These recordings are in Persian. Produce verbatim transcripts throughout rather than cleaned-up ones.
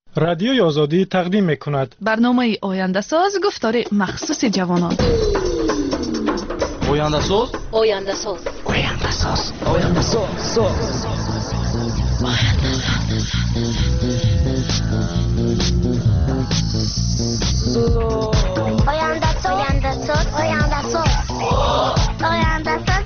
رادیوی آزادی تقدیم می‌کند برنامه آینده ساز گفتار مخصوص جوانان. آینده ساز آینده ساز آینده ساز آینده ساز آینده ساز آینده ساز آینده ساز آینده ساز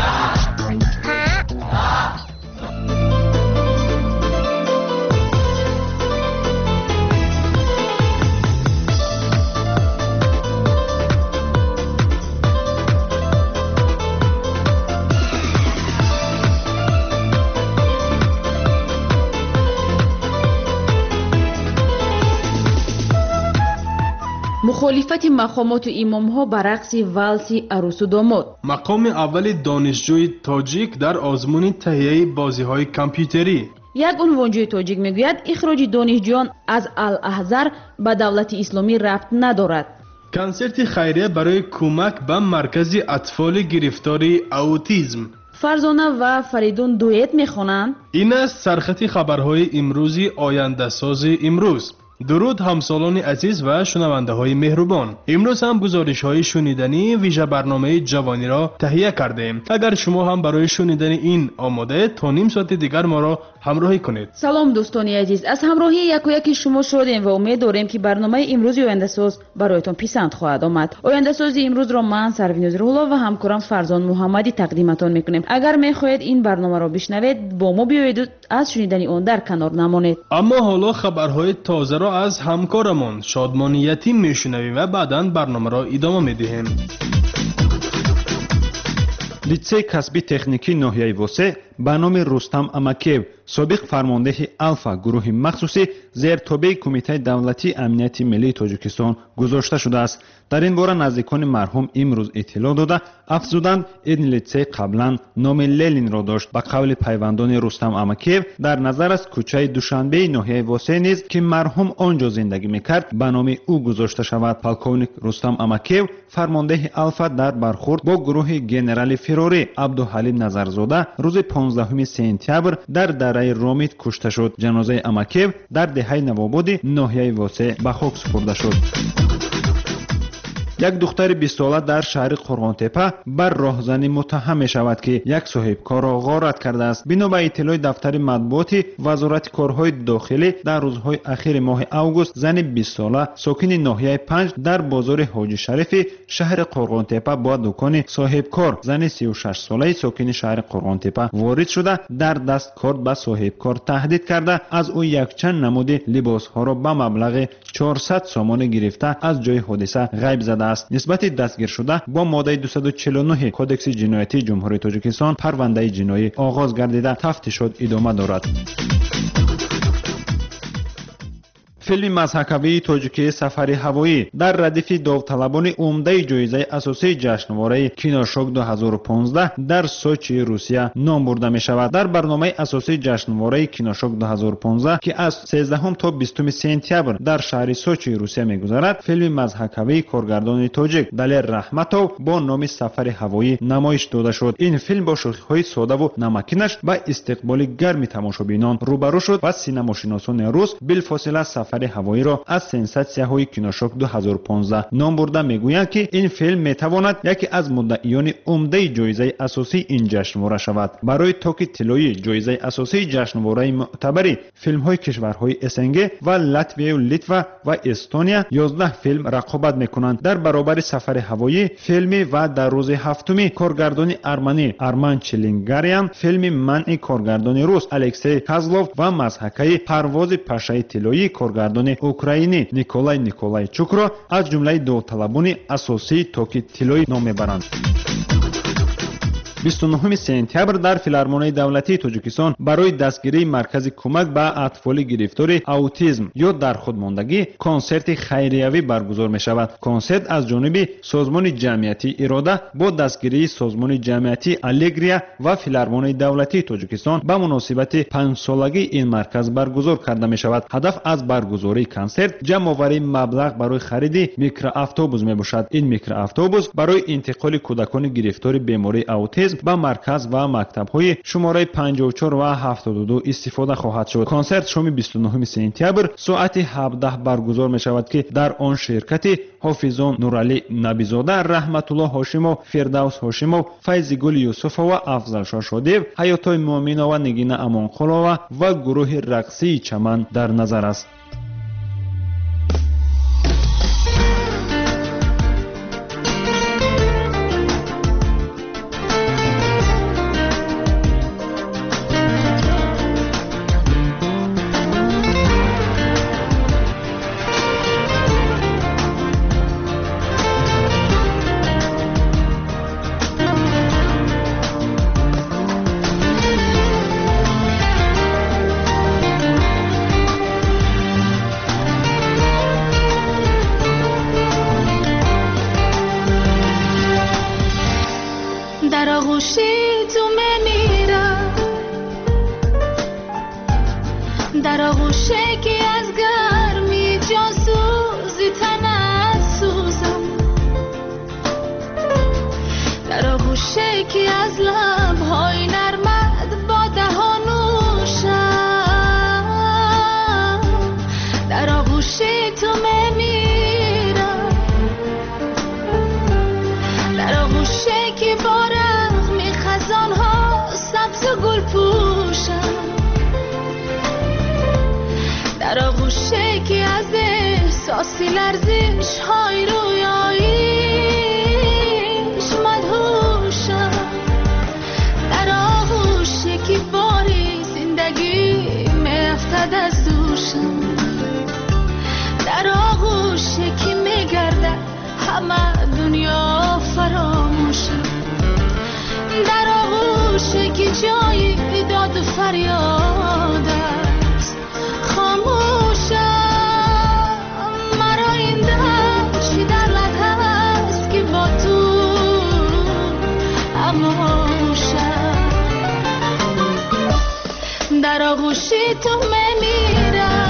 مخالفت مقامات و امام‌ها بر رقص والس عروس و داماد. مقام اول دانشجوی تاجیک در آزمون تهیه بازی‌های کامپیوتری. یک عنوانجوی تاجیک میگوید اخراج دانشجویان از الاحزر به دولت اسلامی ربط ندارد. کنسرت خیریه برای کمک به مرکز اطفال گرفتار اوتیسم. فرزانه و فریدون دویت میخوانند. این است سرخط خبرهای امروزی آینده ساز امروز. درود همسالان عزیز و شنونده های مهربان. امروز هم گزارش های شنیدنی ویژه برنامه جوانی را تهیه کردیم. اگر شما هم برای شنیدن این آماده تا نیم ساعت دیگر ما را همراهی کنید. سلام دوستان عزیز، از همراهی یک و یک شما شادیم و امید داریم که برنامه امروز آینده ساز برایتان پسند خواهد آمد. آینده ساز امروز را من سروین روح‌الله و همکارم فرزان محمدی تقدیمتان میکنیم. اگر میخواهید این برنامه را بشنوید با ما بیایید از شنیدن آن در کنار نمانید. اما حالا خبرهای تازه را از همکارمان شادمان یتیم میشنویم و بعداً برنامه را ادامه میدهیم. لیتسей کسبی تکنیکی ناحیه واسه به نام رستم امکیو سابق فرمانده الفا گروه مخصوصی زیر تابع کمیته دولتی امنیت ملی تاجیکستان گذاشته شده است. در این باره نزدیکان مرحوم امروز اطلاع داده افزودند این لیتسей قبلا نام لنین را داشت. به قول پیوندان رستم امکیو در نظر است کوچه دوشنبه ناحیه واسه نیز که مرحوم آنجا زندگی میکرد به نام او گذاشته شود. پالکونیک رستم امکیو فرمانده الفا در برخورد با گروه گنرال فراری عبدالحلیم نظرزاده روز پانزدهم سپتامبر در دره رامیت کشته شد. جنازه امکیو در دهه نوآباد ناحیه واسه به خاک سپرده شد. یک دختر بیست ساله در شهر قرغانتپه بر راهزنی متهم می شود که یک صاحبکار را غارت کرده است. بنا به اطلاع دفتر مطبوعات وزارت کارهای داخلی در روزهای اخیر ماه اوگوست زن بیست ساله ساکن ناحیه پنج در بازار حاجی شریف شهر قرغانتپه با دکان صاحبکار زن سی و شش ساله ساکن شهر قرغانتپه وارد شده در دست کارت به صاحبکار تهدید کرده از او یک چند نمود لباس ها را به مبلغ چهارصد سومانی گرفته از جای حادثه غیب زده است. نسبت دستگیر شده با ماده دویست و چهل و نه کدکس جنایتی جمهوری تاجیکستان پرونده جنایی آغاز گردیده تفتیشات ادامه دارد. فیلم مضحکاوی تاجیکی سفر هوایی در ردیف داوطلبان عمده جایزه اساسی جشنواره کینوشوک دو هزار و پانزده در سوچی روسیه نام برده می شود. در برنامه اساسی جشنواره کینوشوک دو هزار و پانزده که از سیزدهم تا بیستم سپتامبر در شهر سوچی روسیه می گذرد، فیلم مضحکاوی کارگردان تاجیک دلیر رحمتوف با نام سفر هوایی نمایش داده شد. این فیلم با شوخی‌های ساده و نمکینش با استقبال گرم تماشابینان روبرو شد و سینماشناسان روس بالفاصله سفر هوایی را از سنساسیاهای کینوشوک دو هزار و پانزده نام برده میگویند که این فیلم میتواند یکی از مدعیان عمده جایزه اساسی این جشنواره شود. برای توک طلایی جایزه اساسی جشنواره معتبری فیلم های کشورهای اسنگ و لاتویا و لیتوا و استونیا یازده فیلم رقابت میکنند. در برابر سفر هوایی فیلمی و در روز هفتمی کارگردان ارمنی ارمان چلینگاریان، فیلم منع کارگردان روس الکسی کازلوف و مضحکه پرواز پشه طلایی کارگردان اوکراینی نیکولای نیکولایچوک را از جمله داوطلبان اساسی توکی طلایی نام میبرند. بیست و نهم سپتامبر در فیلارمونی دولتی تاجیکستان برای دستگیری مرکز کمک به اطفال گرفتار اوتیسم یا در خودماندگی کنسرت خیریوی برگزار می شود. کنسرت از جانب سازمان جمعیتی اراده با دستگیری سازمان جمعیتی الگریا و فیلارمونی دولتی تاجیکستان به مناسبت پنج سالگی این مرکز برگزار کرده می شود. هدف از برگزاری کنسرت جمع آوری مبلغ برای خرید میکرو اتوبوس می باشد. این میکرو اتوبوس برای انتقال کودکان گرفتار بیماری اوتیسم نیز ба марказ ва мактабҳои шумораи панҷоҳу чор ва ҳафтоду ду истифода хоҳад шуд. консерт шоми бисту нӯҳуми сентябр соати ҳабдаҳ баргузор мешавад ки дар он ширкати ҳофизон Нуралӣ Набизода, Раҳматулло Ҳошимов, Фирдавс Ҳошимов, Файзигул Юсуфова, Афзалшо Шодиев, Ҳаётой Муъминова, Нигина Амонқулова ва гурӯҳи рақсии Чаман дар назар аст. در آغوشی تو میمیرم، در آغوشی که از گرمی جان سوزی تنت سوزم، در آغوشی که از لبهای نرمت با دهانوشم، در آغوشی تو میمیرم، در آغوشی که با رغم خزانها سبز و گل پوشم، در آغوشی که از احساسی لرزش های رویاییش مدهوشم، در آغوشی که باری زندگی میافتد از دوشم، در آغوشی که میگردد همه دنیا فراموشم، در آغوشی که جای داد و فریاد است خاموشم، مرا این درد چی در لط هست که با تو اموشم، در آغوشی تو میمیرم.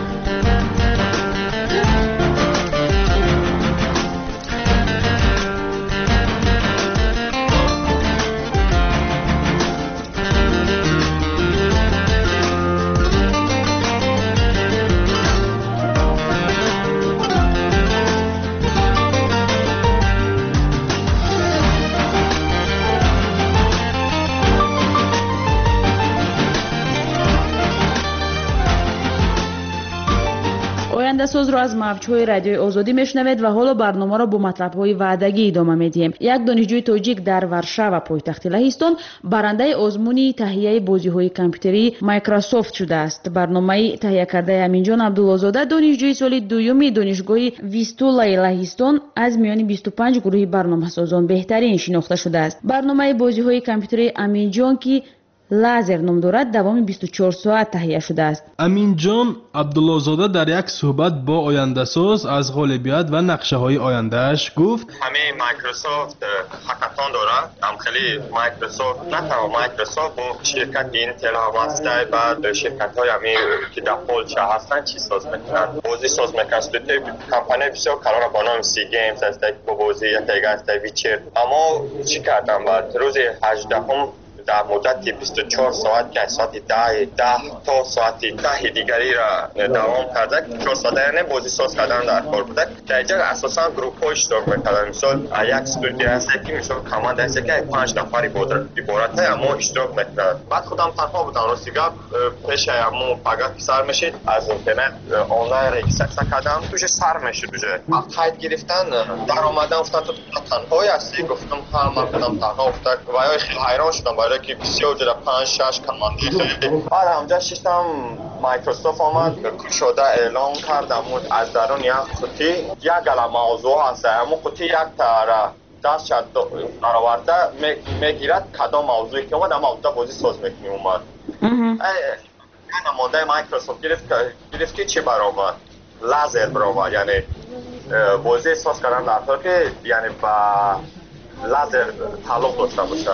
آینده‌ساز را از موج‌های رادیوی آزادی میشنوید و حالا برنامه را با مطلب‌های وعدگی ادامه میدیم. یک دانشجوی تاجیک در ورشاو پایتخت لهستان برنده آزمون تهیه بازی‌های کامپیوتری مایکروسافت شده است. برنامه تهیه کرده امینجان عبدالله‌زاده دانشجوی سال دوم دانشگاه ویستولای لهستان از میان بیست و پنج گروه برنامه‌سازان بهترین شناخته شده است. برنامه بازی‌های کامپیوتری امینجان که لازر نام دارد دوام بیست و چهار ساعت تهیه شده است. امینجان عبدالله‌زاده در یک صحبت با آینده‌ساز از غالبیت و نقشه‌های آینده‌اش گفت همه مایکروسافت هکاتون دارد. هم خیلی مایکروسافت نه تنها مایکروسافت با شرکت اینتل هم هسته، بعد شرکت‌های همی که در پولچه هستن چی ساز میکنن، بازی ساز میکنن. سلطه کمپانی بسیار کلان با نام سی گیمز از با بازی یا تیگه از ویچر. اما چی کردم بعد روز هجدهم در مدت بیست و چهار ساعت که ساعت ده ده تا ساعت ده دیگری را دوام کرده. چهار ساعت یعنی بازی ساز کردن در کار بوده که اینجا اساسا گروپ ها اشتراک میکردن. مثال یک استودیو هست که مثال کاماند هست که پنج نفری عبارت ہے اما اشتراک میکردن. بعد خودم تنها بودم راستی گپ پیش همون پاگت سر میشید از اینترنت آنلاین رجیستر کردم توش سر میشد. دوجه قید گرفتن در اومدن گفتن تو تنهایی هستی، گفتم ها من خودم تنها افتاد و خیلی حیران شدم برای که بسیار جدا پنج شش کماندی خیلی. بعد همجا شیشتم مایکروسافت آمد شده اعلان کردم از درون یک قطی یک گله موضوع هست. همون قطی یک تاره دست شد برآورده میگیرد کدام موضوعی که اومد اما اوتا بازی ساز میکنی اومد. نماینده مایکروسافت گرفت گرفت که چی برآمد؟ لازر برآمد، یعنی بازی ساز کردن در طور که یعنی با لازر تعلق داشته باشه.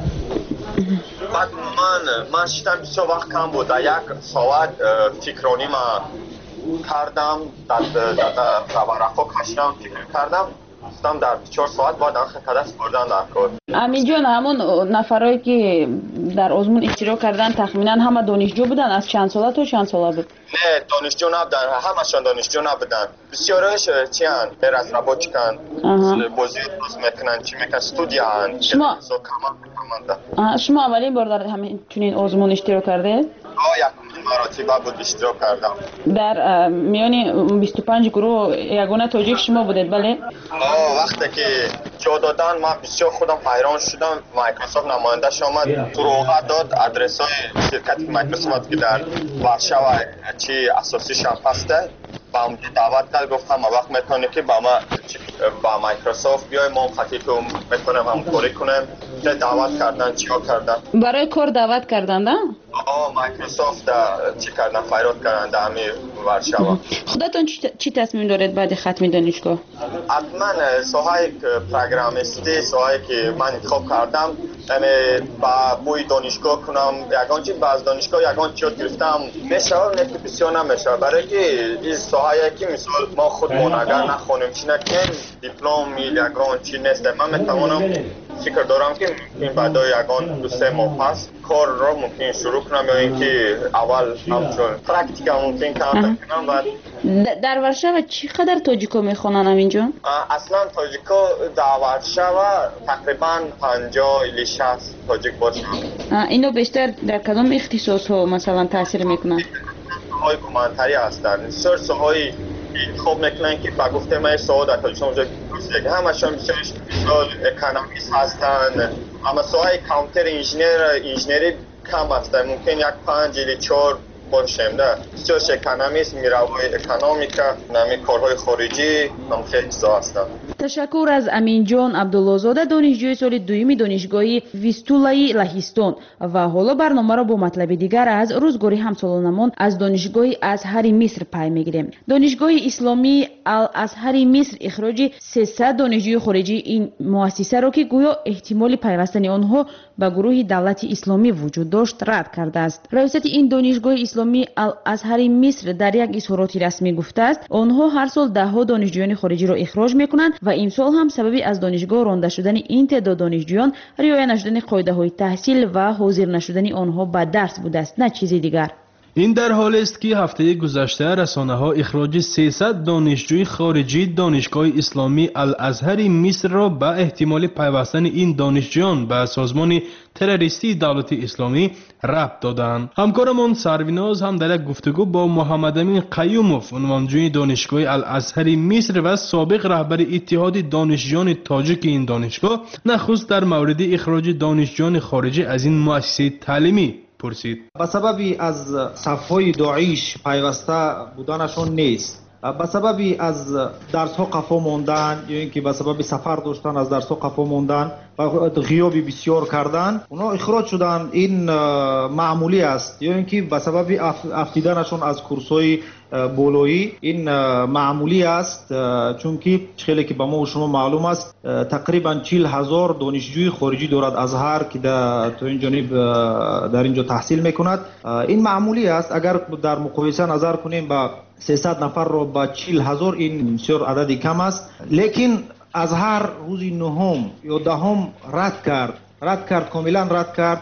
بعد من من شیدم بسیار وقت کم بود. یک ساعت فکرانی ما کردم در ورقا کشیدم فکر کردم. استم در چهار ساعت بعد آخر کلاس بردن در کار. امین جان همون نفرایی که در آزمون اشتراک کردن تخمینا همه دانشجو بودن؟ از چند ساله تا چند ساله بود؟ نه دانشجو نبودن، همشون دانشجو نبودن. بسیارش چیان غیر از رابطیکن بازی درست میکنن، چی میکنن استودیان. شما شما اولین بار در همین چنین آزمون اشتراک کرده؟ آه یک مراتبه بود اشتراک کردم. در میان بیست و پنج گروه یگانه تاجیک شما بودید بله؟ آه وقتی که جا دادن من بسیار خودم حیران شدم. مایکروسافت نماینده‌اش آمد فروغ داد آدرس های شرکت مایکروسافت که در ورشاو چی اساسیش هم هسته با هم دعوت کرد. گفتم وقت میتونه که با ما با مایکروسافت بیای ما خطی تو میتونم همکاری کنیم. دعوت کردن چیا کردن؟ برای کار دعوت کردن ده؟ آه مایکروسافت چی کردن فایرات کردن در همین ورشاو. خودتون چی تصمیم دارید بعد ختم دانشگاه؟ حتما ساحه پروگرامیستی ساحه که من انتخاب کردم یعنی با بوی دانشگاه کنم یگان چی باز دانشگاه یگان چی گرفتم میشه نه که بسیار نمیشه برای که این ساحه که مثلا ما خودمون اگر نخونیم چی نکنیم دیپلم یگان چی نیست من میتوانم فکر دارم که این بعد یگان دو سه ماه پس کار رو ممکن شروع کنم یا اینکه اول همچون پرکتیکا ممکن کنم بعد در ورشاو چقدر تاجیکو میخونن همینجا؟ اصلا تاجیکو در ورشاو تقریبا پنجاه الی شصت تاجیک باشن. اینو بیشتر در کدام اختصاص ها مثلا تاثیر میکنن؟ های کمانتری هستن سر سوهای خوب میکنن که با گفته من سوها در تاجیکستان اونجا همشون بیشترش اکانومیست هستن اما سوهای کامپیوتر انجینیر انجینری کم هستن ممکن یک پنج الی چهار باشیم ده بسیارش اکانومیست میروای اکانومیکا نمی کارهای خارجی هم خیلی چیزا هستن. تشکر از امین جان عبدالله‌زاده دانشجوی سال دوم دانشگاه ویستولای لهستان و حالا برنامه را با مطلب دیگر از روزگاری همسالانمان از دانشگاه ازهر مصر پی میگیریم. دانشگاه اسلامی الازهر مصر اخراج سیصد دانشجوی خارجی این مؤسسه را که گویا احتمال پیوستن آنها به گروه دولت اسلامی وجود داشت رد کرده است. رئیست این دانشگاه اسلامی الازهر مصر در یک اظهاراتی رسمی گفته است آنها هر سال ده ها دانشجویان خارجی را اخراج میکنند و امسال هم سبب از دانشگاه رانده شدن این تعداد دانشجویان رعایت نشدن قاعده های تحصیل و حاضر نشدن آنها به درس بوده است نه چیزی دیگر. این در حالی است که هفته گذشته رسانه‌ها اخراج سیصد دانشجوی خارجی دانشگاه اسلامی الازهر مصر را به احتمال پیوستن این دانشجویان به سازمان تروریستی دولت اسلامی ربط دادند. همکارمان سرویناز هم در یک گفتگو با محمد امین قیوموف عنوانجوی دانشگاه الازهر مصر و سابق رهبر اتحاد دانشجویان تاجیک این دانشگاه نخست در مورد اخراج دانشجویان خارجی از این مؤسسه تعلیمی پرسید. به سببی از صفهای داعش پیوسته بودنشون نیست، به سببی از درس ها قفا موندن یا اینکه به سبب سفر داشتن از درس ها قفا موندن و غیابی بسیار کردن اونا اخراج شدن. این معمولی است یا اینکه به سبب افتیدنشون از کورس های بولویی این معمولی است چون که خیلی که به ما و شما معلوم است تقریبا چهل هزار دانشجوی خارجی دارد ازهر که در تو این جانب در اینجا تحصیل میکند. این معمولی است. اگر در مقایسه نظر کنیم با سیصد نفر رو با چهل هزار این بسیار عددی کم است. لیکن ازهر روز نهم یا دهم رد کرد رد کرد کاملا رد کرد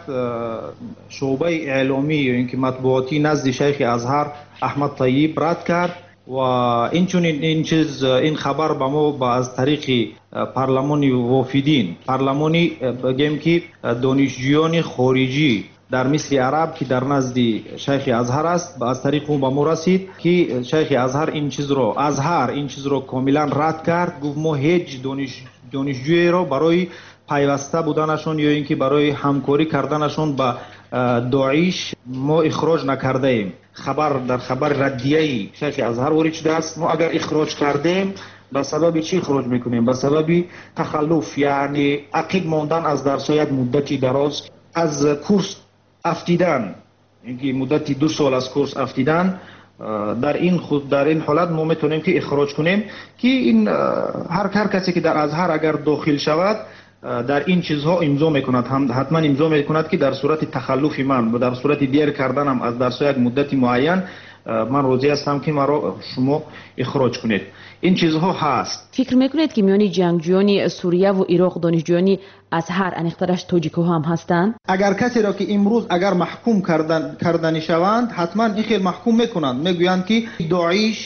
شعبه اعلامی یا اینکه مطبوعاتی نزد شیخ ازهر احمد طیب رد کرد و این چون این چیز این خبر به ما با از طریق پارلمانی وافدین پارلمانی بگیم که دانشجویان خارجی در مصر عرب که در نزد شیخ ازهر است از طریق اون به ما رسید که شیخ ازهر این چیز رو ازهر این چیز رو کاملا رد کرد. گفت ما هیچ دانش دانشجویی رو برای پیوسته بودنشون یا اینکه برای همکاری کردنشون با داعش ما اخراج نکرده ایم. خبر در خبر ردیه شیخ ازهر وارد شده است. ما اگر اخراج کردیم به سبب چی اخراج میکنیم؟ به سبب تخلف یعنی عقب ماندن از درس یک مدتی دراز از کورس افتیدن اینکه مدتی دو سال از کورس افتیدن. در این خود در این حالت ما میتونیم که اخراج کنیم که این هر هر کسی که در ازهر اگر داخل شود در این چیزها امضا میکند هم حتما امضا میکند که در صورت تخلف من و در صورت دیر کردنم از درس یک مدت معین من راضی هستم که مرا شما اخراج کنید. این چیزها هست. فکر میکنید که میانی جنگجویان سوریه و عراق دانشجویانی از هر انیخترش تاجیک‌ها هم هستند؟ اگر کسی را که امروز اگر محکوم کردن کردنی شوند حتما این خیلی محکوم میکنند، میگویند که داعش